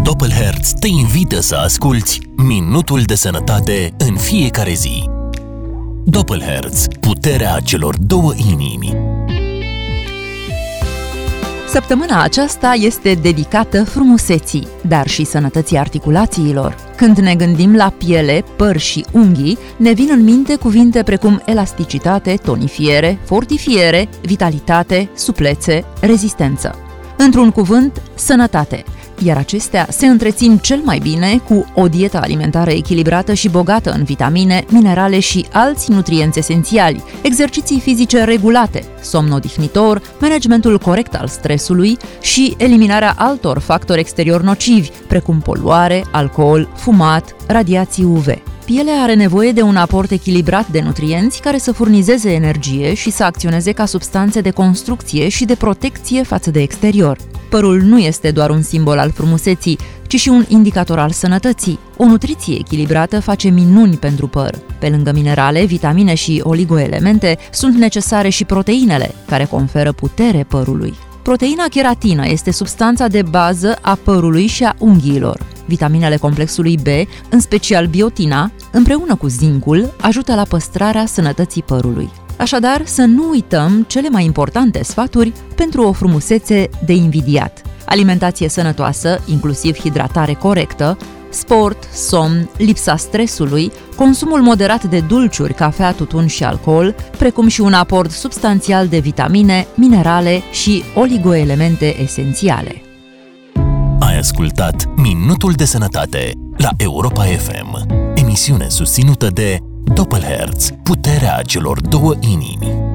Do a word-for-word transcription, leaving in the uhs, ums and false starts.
Doppelherz te invită să asculți Minutul de Sănătate în fiecare zi. Doppelherz, puterea celor două inimi. Săptămâna aceasta este dedicată frumuseții, dar și sănătății articulațiilor. Când ne gândim la piele, păr și unghii, ne vin în minte cuvinte precum elasticitate, tonifiere, fortifiere, vitalitate, suplețe, rezistență. Într-un cuvânt, sănătate. Iar acestea se întrețin cel mai bine cu o dietă alimentară echilibrată și bogată în vitamine, minerale și alți nutrienți esențiali, exerciții fizice regulate, somn odihnitor, managementul corect al stresului și eliminarea altor factori exterior nocivi, precum poluare, alcool, fumat, radiații U V. Pielea are nevoie de un aport echilibrat de nutrienți care să furnizeze energie și să acționeze ca substanțe de construcție și de protecție față de exterior. Părul nu este doar un simbol al frumuseții, ci și un indicator al sănătății. O nutriție echilibrată face minuni pentru păr. Pe lângă minerale, vitamine și oligoelemente, sunt necesare și proteinele, care conferă putere părului. Proteina cheratină este substanța de bază a părului și a unghiilor. Vitaminele complexului B, în special biotina, împreună cu zincul, ajută la păstrarea sănătății părului. Așadar, să nu uităm cele mai importante sfaturi pentru o frumusețe de invidiat. Alimentație sănătoasă, inclusiv hidratare corectă, sport, somn, lipsa stresului, consumul moderat de dulciuri, cafea, tutun și alcool, precum și un aport substanțial de vitamine, minerale și oligoelemente esențiale. Ai ascultat Minutul de Sănătate la Europa F M, emisiune susținută de Doppelherz, puterea celor două inimi.